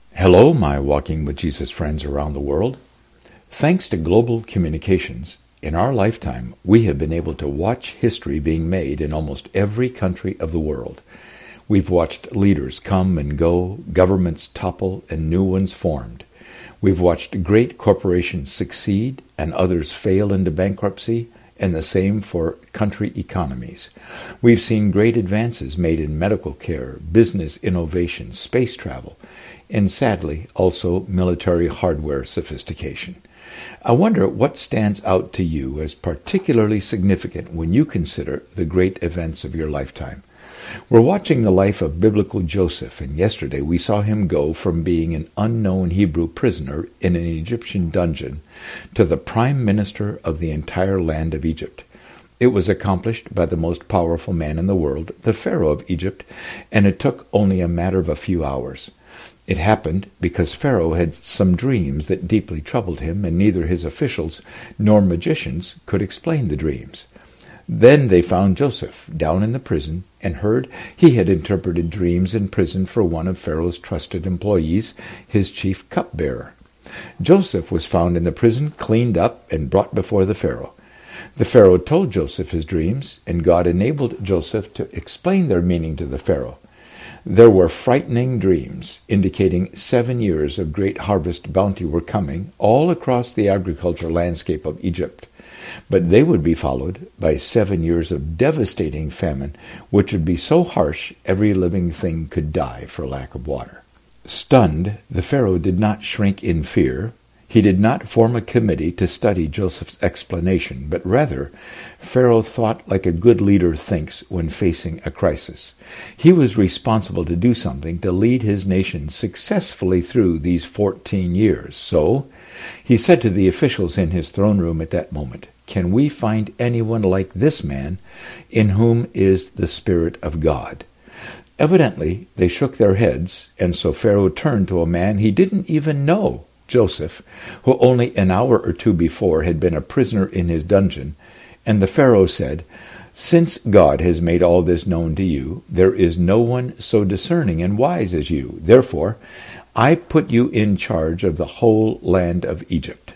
Hello, my Walking with Jesus friends around the world. Thanks to global communications, in our lifetime, we have been able to watch history being made in almost every country of the world. We've watched leaders come and go, governments topple, and new ones formed. We've watched great corporations succeed and others fail into bankruptcy, and the same for country economies. We've seen great advances made in medical care, business innovation, space travel, and sadly, also military hardware sophistication. I wonder what stands out to you as particularly significant when you consider the great events of your lifetime. We're watching the life of biblical Joseph, and yesterday we saw him go from being an unknown Hebrew prisoner in an Egyptian dungeon to the prime minister of the entire land of Egypt. It was accomplished by the most powerful man in the world, the Pharaoh of Egypt, and it took only a matter of a few hours. It happened because Pharaoh had some dreams that deeply troubled him, and neither his officials nor magicians could explain the dreams. Then they found Joseph down in the prison and heard he had interpreted dreams in prison for one of Pharaoh's trusted employees, his chief cupbearer. Joseph was found in the prison, cleaned up, and brought before the Pharaoh. The Pharaoh told Joseph his dreams, and God enabled Joseph to explain their meaning to the Pharaoh. There were frightening dreams, indicating 7 years of great harvest bounty were coming all across the agricultural landscape of Egypt. But they would be followed by 7 years of devastating famine, which would be so harsh every living thing could die for lack of water. Stunned, the Pharaoh did not shrink in fear. He did not form a committee to study Joseph's explanation, but rather, Pharaoh thought like a good leader thinks when facing a crisis. He was responsible to do something to lead his nation successfully through these 14 years. So, he said to the officials in his throne room at that moment, "Can we find anyone like this man in whom is the Spirit of God?" Evidently, they shook their heads, and so Pharaoh turned to a man he didn't even know, Joseph, who only an hour or two before had been a prisoner in his dungeon, and the Pharaoh said, "Since God has made all this known to you, there is no one so discerning and wise as you. Therefore, I put you in charge of the whole land of Egypt."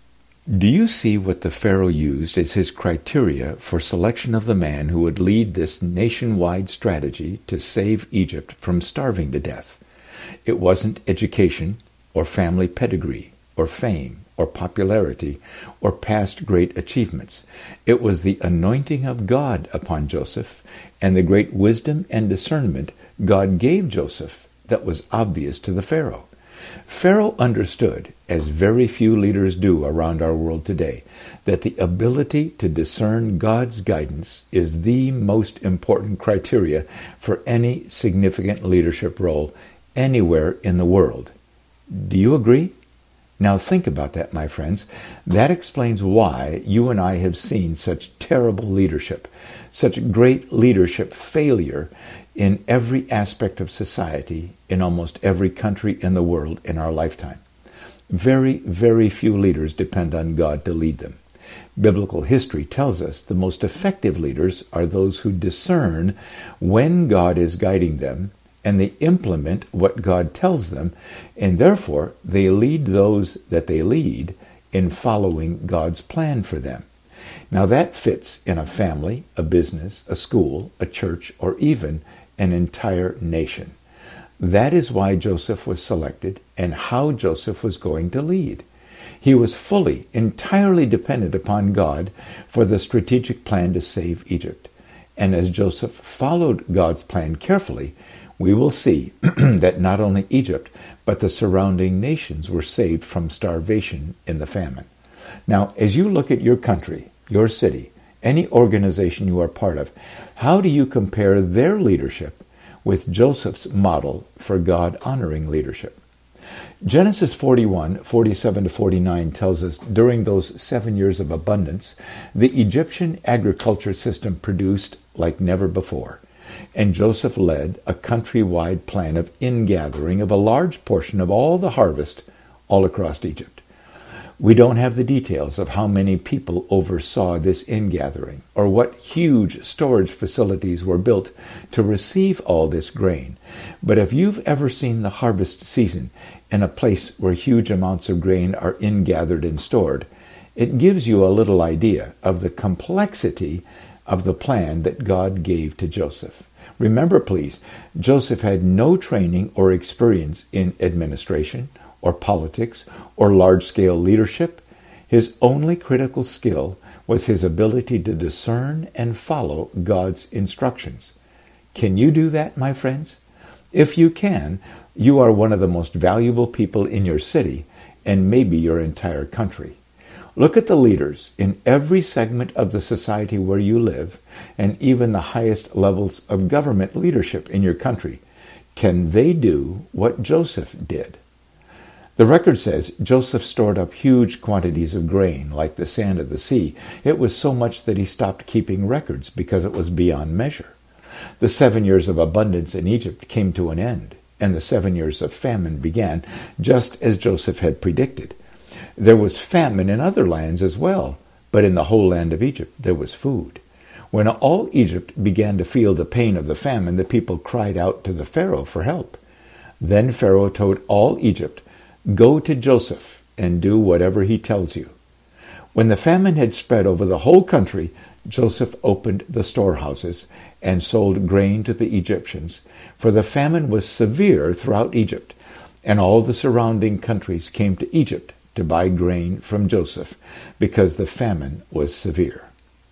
Do you see what the Pharaoh used as his criteria for selection of the man who would lead this nationwide strategy to save Egypt from starving to death? It wasn't education, or family pedigree, or fame, or popularity, or past great achievements. It was the anointing of God upon Joseph, and the great wisdom and discernment God gave Joseph that was obvious to the Pharaoh. Pharaoh understood, as very few leaders do around our world today, that the ability to discern God's guidance is the most important criteria for any significant leadership role anywhere in the world. Do you agree? Now think about that, my friends. That explains why you and I have seen such terrible leadership, such great leadership failure in every aspect of society in almost every country in the world in our lifetime. Very, very few leaders depend on God to lead them. Biblical history tells us the most effective leaders are those who discern when God is guiding them, and they implement what God tells them, and therefore they lead those that they lead in following God's plan for them. Now that fits in a family, a business, a school, a church, or even an entire nation. That is why Joseph was selected and how Joseph was going to lead. He was fully, entirely dependent upon God for the strategic plan to save Egypt. And as Joseph followed God's plan carefully, we will see that not only Egypt, but the surrounding nations were saved from starvation in the famine. Now, as you look at your country, your city, any organization you are part of, how do you compare their leadership with Joseph's model for God-honoring leadership? Genesis 41:47-49 tells us during those 7 years of abundance, the Egyptian agriculture system produced like never before. And Joseph led a countrywide plan of ingathering of a large portion of all the harvest all across Egypt. We don't have the details of how many people oversaw this ingathering or what huge storage facilities were built to receive all this grain. But if you've ever seen the harvest season in a place where huge amounts of grain are ingathered and stored, it gives you a little idea of the complexity of the plan that God gave to Joseph. Remember, please, Joseph had no training or experience in administration or politics or large-scale leadership. His only critical skill was his ability to discern and follow God's instructions. Can you do that, my friends? If you can, you are one of the most valuable people in your city and maybe your entire country. Look at the leaders in every segment of the society where you live and even the highest levels of government leadership in your country. Can they do what Joseph did? The record says Joseph stored up huge quantities of grain, like the sand of the sea. It was so much that he stopped keeping records because it was beyond measure. The 7 years of abundance in Egypt came to an end, and the 7 years of famine began, just as Joseph had predicted. There was famine in other lands as well, but in the whole land of Egypt there was food. When all Egypt began to feel the pain of the famine, the people cried out to the Pharaoh for help. Then Pharaoh told all Egypt, "Go to Joseph and do whatever he tells you." When the famine had spread over the whole country, Joseph opened the storehouses and sold grain to the Egyptians, for the famine was severe throughout Egypt, and all the surrounding countries came to Egypt to buy grain from Joseph because the famine was severe.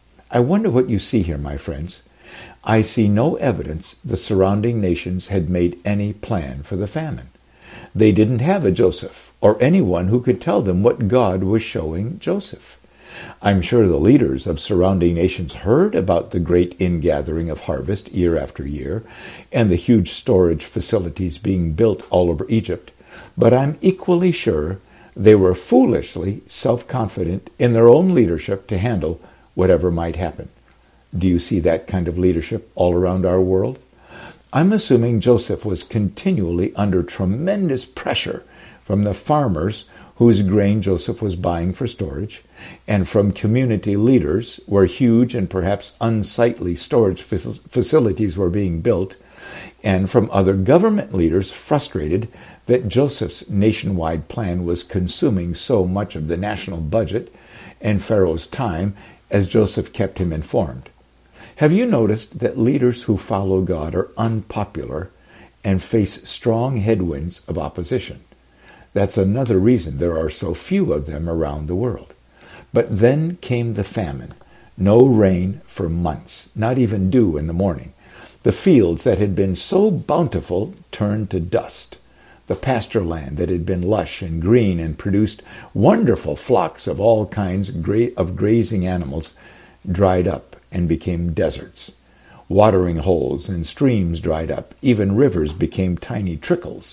I wonder what you see here, my friends. I see no evidence the surrounding nations had made any plan for the famine. They didn't have a Joseph or anyone who could tell them what God was showing Joseph. I'm sure the leaders of surrounding nations heard about the great ingathering of harvest year after year and the huge storage facilities being built all over Egypt, but I'm equally sure they were foolishly self-confident in their own leadership to handle whatever might happen. Do you see that kind of leadership all around our world? I'm assuming Joseph was continually under tremendous pressure from the farmers whose grain Joseph was buying for storage, and from community leaders where huge and perhaps unsightly storage facilities were being built, and from other government leaders frustrated that Joseph's nationwide plan was consuming so much of the national budget and Pharaoh's time as Joseph kept him informed. Have you noticed that leaders who follow God are unpopular and face strong headwinds of opposition? That's another reason there are so few of them around the world. But then came the famine. No rain for months, not even dew in the morning. The fields that had been so bountiful turned to dust. The pasture land that had been lush and green and produced wonderful flocks of all kinds of grazing animals dried up and became deserts. Watering holes and streams dried up. Even rivers became tiny trickles.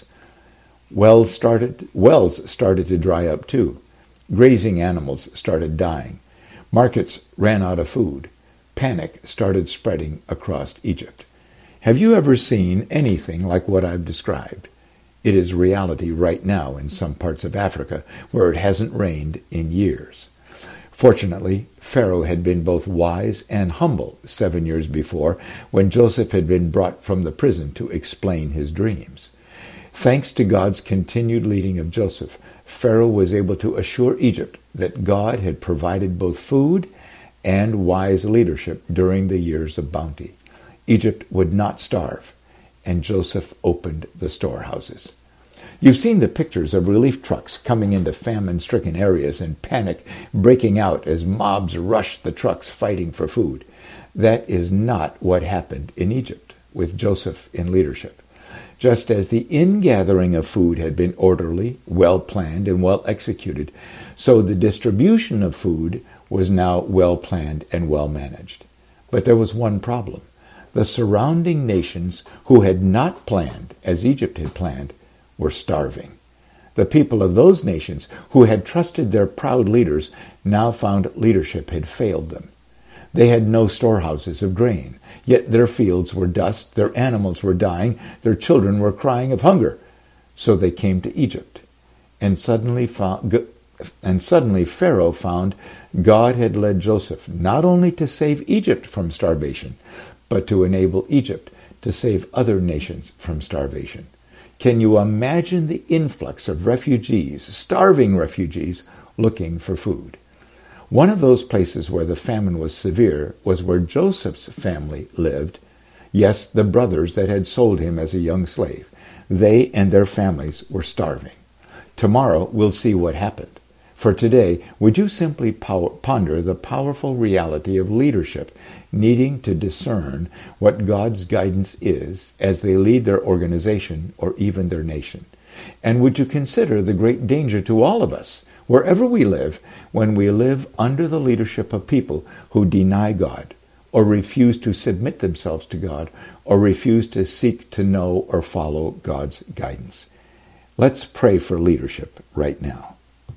Wells started to dry up too. Grazing animals started dying. Markets ran out of food. Panic started spreading across Egypt. Have you ever seen anything like what I've described? It is reality right now in some parts of Africa where it hasn't rained in years. Fortunately, Pharaoh had been both wise and humble 7 years before when Joseph had been brought from the prison to explain his dreams. Thanks to God's continued leading of Joseph, Pharaoh was able to assure Egypt that God had provided both food and wise leadership during the years of bounty. Egypt would not starve, and Joseph opened the storehouses. You've seen the pictures of relief trucks coming into famine-stricken areas and panic breaking out as mobs rushed the trucks fighting for food. That is not what happened in Egypt with Joseph in leadership. Just as the ingathering of food had been orderly, well-planned, and well-executed, so the distribution of food was now well-planned and well-managed. But there was one problem. The surrounding nations who had not planned as Egypt had planned were starving. The people of those nations who had trusted their proud leaders now found leadership had failed them. They had no storehouses of grain, yet their fields were dust, their animals were dying, their children were crying of hunger. So they came to Egypt and suddenly And suddenly Pharaoh found God had led Joseph not only to save Egypt from starvation, but to enable Egypt to save other nations from starvation. Can you imagine the influx of refugees, starving refugees, looking for food? One of those places where the famine was severe was where Joseph's family lived. Yes, the brothers that had sold him as a young slave. They and their families were starving. Tomorrow we'll see what happened. For today, would you simply ponder the powerful reality of leadership needing to discern what God's guidance is as they lead their organization or even their nation? And would you consider the great danger to all of us, wherever we live, when we live under the leadership of people who deny God, or refuse to submit themselves to God, or refuse to seek to know or follow God's guidance? Let's pray for leadership right now.